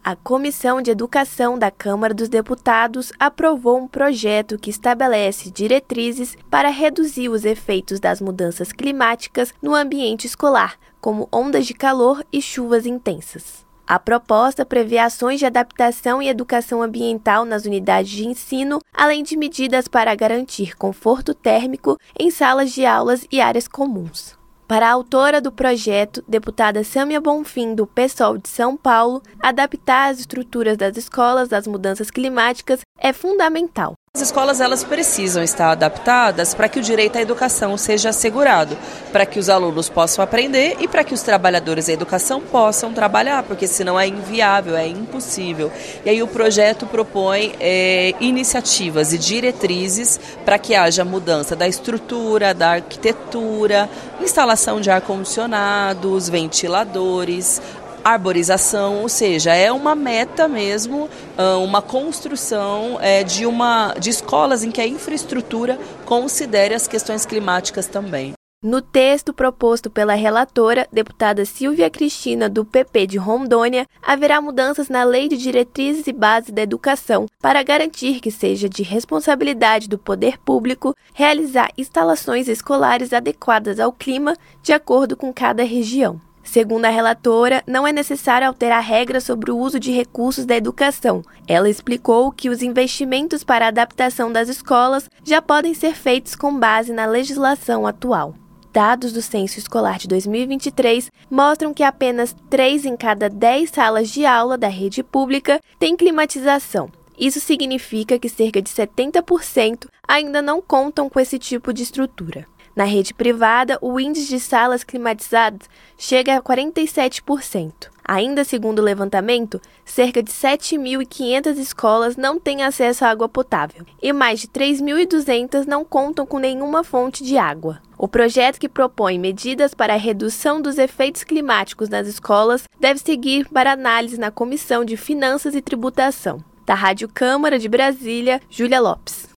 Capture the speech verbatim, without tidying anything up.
A Comissão de Educação da Câmara dos Deputados aprovou um projeto que estabelece diretrizes para reduzir os efeitos das mudanças climáticas no ambiente escolar, como ondas de calor e chuvas intensas. A proposta prevê ações de adaptação e educação ambiental nas unidades de ensino, além de medidas para garantir conforto térmico em salas de aulas e áreas comuns. Para a autora do projeto, deputada Sâmia Bonfim, do PSOL de São Paulo, adaptar as estruturas das escolas às mudanças climáticas é fundamental. As escolas elas precisam estar adaptadas para que o direito à educação seja assegurado, para que os alunos possam aprender e para que os trabalhadores da educação possam trabalhar, porque senão é inviável, é impossível. E aí o projeto propõe é, iniciativas e diretrizes para que haja mudança da estrutura, da arquitetura, instalação de ar-condicionados, ventiladores, arborização, ou seja, é uma meta mesmo, uma construção de, uma, de escolas em que a infraestrutura considere as questões climáticas também. No texto proposto pela relatora, deputada Silvia Cristina, do P P de Rondônia, haverá mudanças na Lei de Diretrizes e Bases da Educação para garantir que seja de responsabilidade do poder público realizar instalações escolares adequadas ao clima de acordo com cada região. Segundo a relatora, não é necessário alterar regras sobre o uso de recursos da educação. Ela explicou que os investimentos para a adaptação das escolas já podem ser feitos com base na legislação atual. Dados do Censo Escolar de dois mil e vinte e três mostram que apenas três em cada dez salas de aula da rede pública têm climatização. Isso significa que cerca de setenta por cento ainda não contam com esse tipo de estrutura. Na rede privada, o índice de salas climatizadas chega a quarenta e sete por cento. Ainda segundo o levantamento, cerca de sete mil e quinhentas escolas não têm acesso à água potável e mais de três mil e duzentas não contam com nenhuma fonte de água. O projeto, que propõe medidas para a redução dos efeitos climáticos nas escolas, deve seguir para análise na Comissão de Finanças e Tributação. Da Rádio Câmara de Brasília, Júlia Lopes.